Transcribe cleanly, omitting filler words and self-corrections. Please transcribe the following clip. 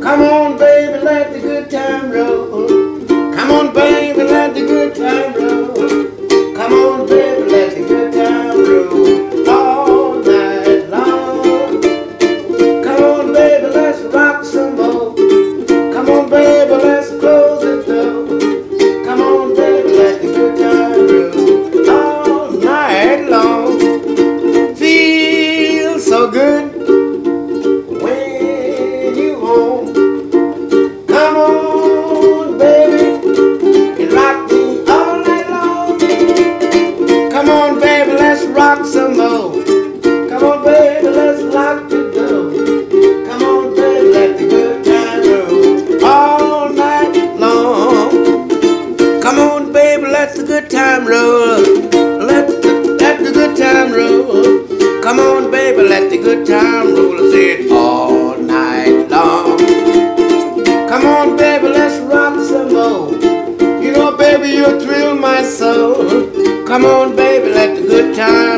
Come on, baby, let the good time roll. Come on, baby, let the good time roll. Come on, baby, let the good time roll all night long. Come on, baby, let's rock some more. Come on, baby, let's close the door. Come on, baby, let the good time roll all night long. Feel so good when you home. Come on, baby, and rock me all night long. Come on, baby, let's rock some more. Come on, baby, let's lock the door. Come on, baby, let the good time roll all night long. Come on, baby, let the good time roll. Let the good time roll. Come on, baby, let the good time roll. I said all night long. Come on, baby, let's rock some more. You know, baby, you thrill my soul. Come on, baby, let the good time